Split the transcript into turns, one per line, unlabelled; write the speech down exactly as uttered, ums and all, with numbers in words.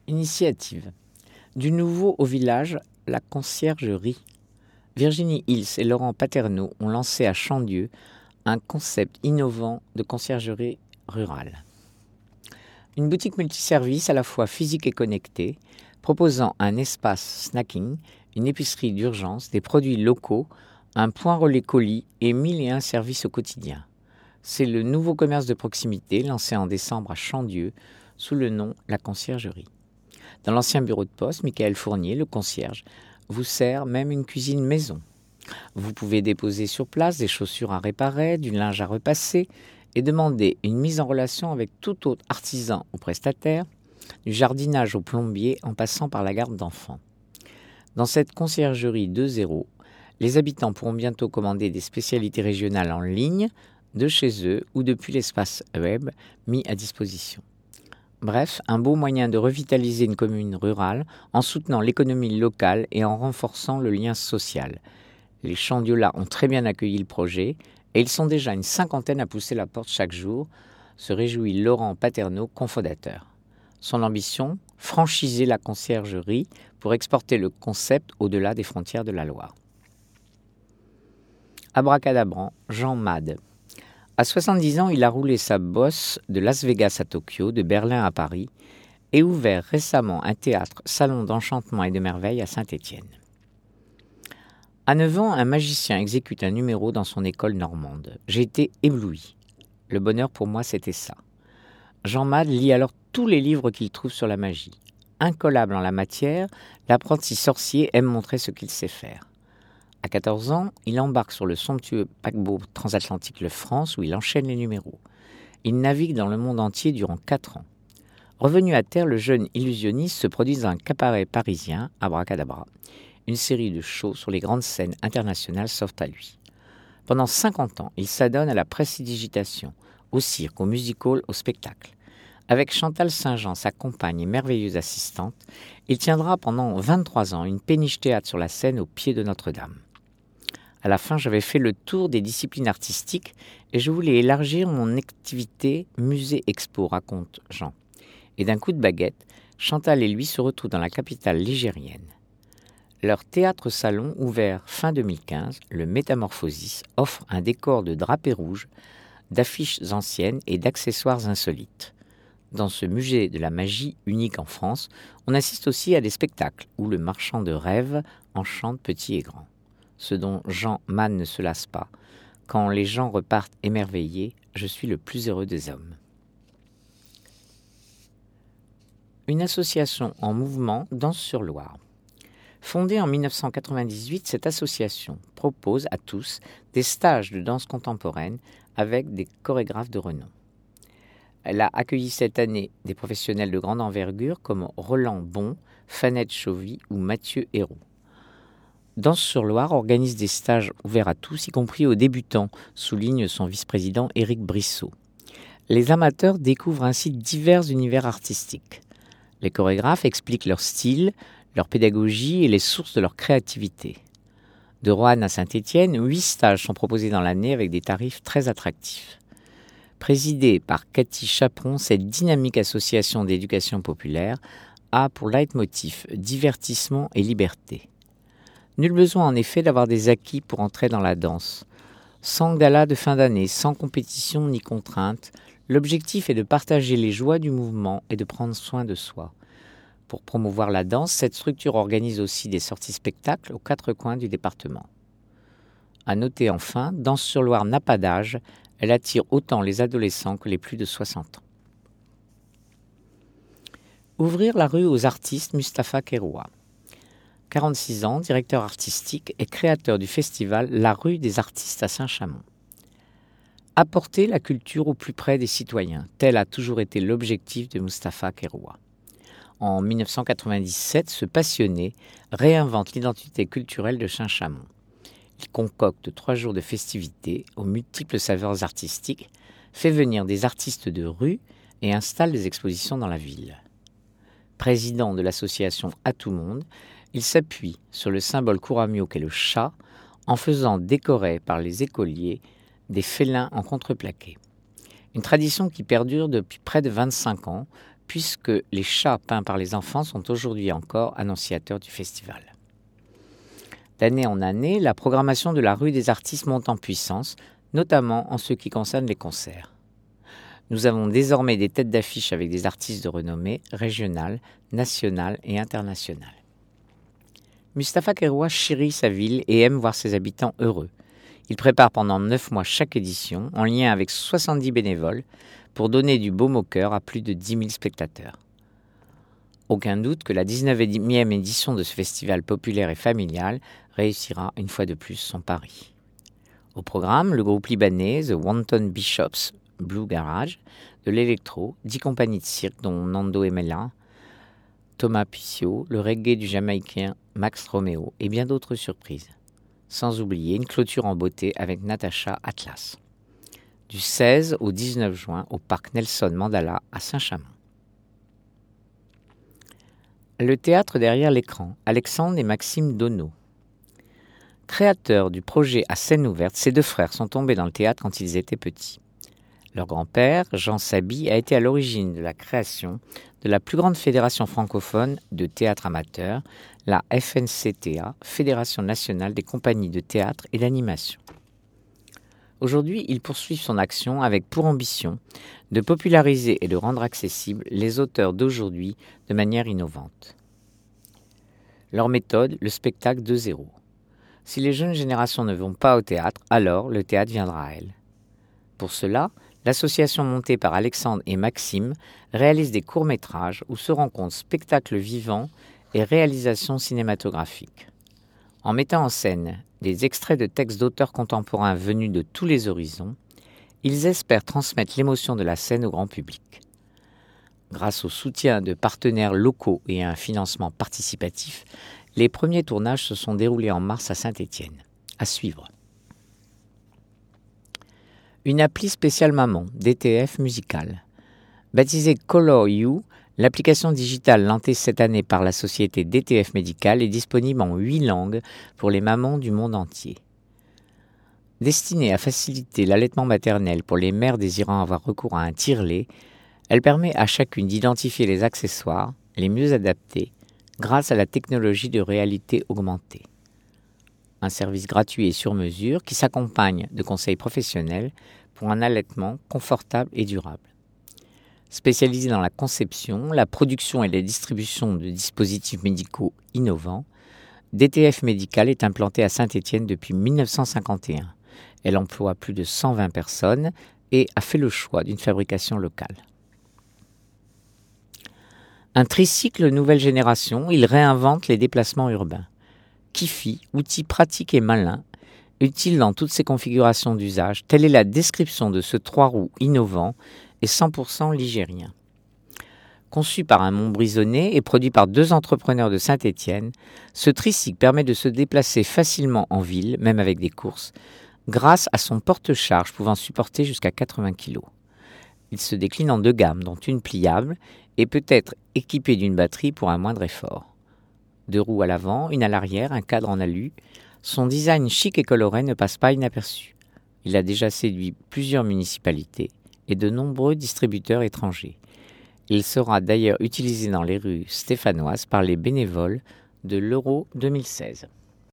Initiative. Du nouveau au village, la conciergerie. Virginie Hills et Laurent Paterno ont lancé à Chandieu un concept innovant de conciergerie rurale. Une boutique multiservice à la fois physique et connectée, proposant un espace snacking, une épicerie d'urgence, des produits locaux, un point relais colis et mille et un services au quotidien. C'est le nouveau commerce de proximité lancé en décembre à Chandieu sous le nom La Conciergerie. Dans l'ancien bureau de poste, Michael Fournier, le concierge, vous sert même une cuisine maison. Vous pouvez déposer sur place des chaussures à réparer, du linge à repasser et demander une mise en relation avec tout autre artisan ou prestataire, du jardinage au plombier en passant par la garde d'enfants. Dans cette conciergerie deux point zéro, les habitants pourront bientôt commander des spécialités régionales en ligne, de chez eux ou depuis l'espace web mis à disposition. Bref, un beau moyen de revitaliser une commune rurale en soutenant l'économie locale et en renforçant le lien social. Les Chandiolais ont très bien accueilli le projet et ils sont déjà une cinquantaine à pousser la porte chaque jour, se réjouit Laurent Paterno, cofondateur. Son ambition, franchiser la conciergerie pour exporter le concept au-delà des frontières de la Loire. Abracadabran, Jean Mad. À soixante-dix ans, il a roulé sa bosse de Las Vegas à Tokyo, de Berlin à Paris, et ouvert récemment un théâtre, salon d'enchantement et de merveille à Saint-Étienne. À neuf ans, un magicien exécute un numéro dans son école normande. J'ai été ébloui. Le bonheur pour moi, c'était ça. Jean Mad lit alors tous les livres qu'il trouve sur la magie. Incollable en la matière, l'apprenti sorcier aime montrer ce qu'il sait faire. À quatorze ans, il embarque sur le somptueux paquebot transatlantique Le France où il enchaîne les numéros. Il navigue dans le monde entier durant quatre ans. Revenu à terre, le jeune illusionniste se produit dans un cabaret parisien, Abracadabra. Une série de shows sur les grandes scènes internationales s'offre à lui. Pendant cinquante ans, il s'adonne à la prestidigitation, au cirque, au musical, au spectacle. Avec Chantal Saint-Jean, sa compagne et merveilleuse assistante, il tiendra pendant vingt-trois ans une péniche théâtre sur la scène au pied de Notre-Dame. À la fin, j'avais fait le tour des disciplines artistiques et je voulais élargir mon activité musée-expo, raconte Jean. Et d'un coup de baguette, Chantal et lui se retrouvent dans la capitale ligérienne. Leur théâtre-salon, ouvert fin deux mille quinze, le Métamorphosis, offre un décor de drapés rouges, d'affiches anciennes et d'accessoires insolites. Dans ce musée de la magie unique en France, on assiste aussi à des spectacles où le marchand de rêves enchante petits et grands. Ce dont Jean Mann ne se lasse pas. Quand les gens repartent émerveillés, je suis le plus heureux des hommes. Une association en mouvement Danse sur Loire. Fondée en dix-neuf cent quatre-vingt-dix-huit, cette association propose à tous des stages de danse contemporaine avec des chorégraphes de renom. Elle a accueilli cette année des professionnels de grande envergure comme Roland Bon, Fanette Chauvy ou Mathieu Hérault. Danse sur Loire organise des stages ouverts à tous, y compris aux débutants, souligne son vice-président Éric Brissot. Les amateurs découvrent ainsi divers univers artistiques. Les chorégraphes expliquent leur style, leur pédagogie et les sources de leur créativité. De Roanne à Saint-Étienne, huit stages sont proposés dans l'année avec des tarifs très attractifs. Présidée par Cathy Chaperon, cette dynamique association d'éducation populaire a pour leitmotiv divertissement et liberté. Nul besoin en effet d'avoir des acquis pour entrer dans la danse. Sans gala de fin d'année, sans compétition ni contrainte, l'objectif est de partager les joies du mouvement et de prendre soin de soi. Pour promouvoir la danse, cette structure organise aussi des sorties spectacles aux quatre coins du département. À noter enfin, Danse sur Loire n'a pas d'âge, elle attire autant les adolescents que les plus de soixante ans. Ouvrir la rue aux artistes, Mustapha Keroua. quarante-six ans, directeur artistique et créateur du festival La Rue des Artistes à Saint-Chamond. Apporter la culture au plus près des citoyens, tel a toujours été l'objectif de Mustapha Keroua. En dix-neuf cent quatre-vingt-dix-sept, ce passionné réinvente l'identité culturelle de Saint-Chamond. Il concocte trois jours de festivités aux multiples saveurs artistiques, fait venir des artistes de rue et installe des expositions dans la ville. Président de l'association À Tout Monde, il s'appuie sur le symbole Kuramyo qu'est le chat en faisant décorer par les écoliers des félins en contreplaqué. Une tradition qui perdure depuis près de vingt-cinq ans, puisque les chats peints par les enfants sont aujourd'hui encore annonciateurs du festival. D'année en année, la programmation de la rue des artistes monte en puissance, notamment en ce qui concerne les concerts. Nous avons désormais des têtes d'affiche avec des artistes de renommée régionale, nationale et internationale. Mustapha Keroua chérit sa ville et aime voir ses habitants heureux. Il prépare pendant neuf mois chaque édition, en lien avec soixante-dix bénévoles, pour donner du baume au cœur à plus de dix mille spectateurs. Aucun doute que la dix-neuvième édition de ce festival populaire et familial réussira une fois de plus son pari. Au programme, le groupe libanais The Wanton Bishops Blue Garage, de l'électro, dix compagnies de cirque dont Nando Emela, Thomas Piccio, le reggae du Jamaïcain Max Romeo et bien d'autres surprises. Sans oublier une clôture en beauté avec Natacha Atlas. Du seize au dix-neuf juin au parc Nelson Mandela à Saint-Chamond. Le théâtre derrière l'écran, Alexandre et Maxime Donneau. Créateurs du projet à scène ouverte, ces deux frères sont tombés dans le théâtre quand ils étaient petits. Leur grand-père, Jean Saby, a été à l'origine de la création de la plus grande fédération francophone de théâtre amateur, la F N C T A, Fédération nationale des compagnies de théâtre et d'animation. Aujourd'hui, il poursuit son action avec pour ambition de populariser et de rendre accessibles les auteurs d'aujourd'hui de manière innovante. Leur méthode, le spectacle de zéro. Si les jeunes générations ne vont pas au théâtre, alors le théâtre viendra à elles. Pour cela, l'association montée par Alexandre et Maxime réalise des courts-métrages où se rencontrent spectacles vivants et réalisations cinématographiques. En mettant en scène des extraits de textes d'auteurs contemporains venus de tous les horizons, ils espèrent transmettre l'émotion de la scène au grand public. Grâce au soutien de partenaires locaux et à un financement participatif, les premiers tournages se sont déroulés en mars à Saint-Étienne. À suivre. Une appli spéciale maman, D T F Musical. Baptisée Color You, l'application digitale lancée cette année par la société D T F Médical est disponible en huit langues pour les mamans du monde entier. Destinée à faciliter l'allaitement maternel pour les mères désirant avoir recours à un tire-lait, elle permet à chacune d'identifier les accessoires les mieux adaptés grâce à la technologie de réalité augmentée. Un service gratuit et sur mesure qui s'accompagne de conseils professionnels pour un allaitement confortable et durable. Spécialisée dans la conception, la production et la distribution de dispositifs médicaux innovants, D T F Médical est implantée à Saint-Étienne depuis mille neuf cent cinquante et un. Elle emploie plus de cent vingt personnes et a fait le choix d'une fabrication locale. Un tricycle nouvelle génération, il réinvente les déplacements urbains. Kifi, outil pratique et malin, utile dans toutes ses configurations d'usage, telle est la description de ce trois roues innovant et cent pour cent ligérien. Conçu par un Montbrisonnais et produit par deux entrepreneurs de Saint-Étienne, ce tricycle permet de se déplacer facilement en ville, même avec des courses, grâce à son porte-charge pouvant supporter jusqu'à quatre-vingts kilos. Il se décline en deux gammes, dont une pliable, et peut être équipé d'une batterie pour un moindre effort. Deux roues à l'avant, une à l'arrière, un cadre en alu. Son design chic et coloré ne passe pas inaperçu. Il a déjà séduit plusieurs municipalités et de nombreux distributeurs étrangers. Il sera d'ailleurs utilisé dans les rues stéphanoises par les bénévoles de l'Euro deux mille seize.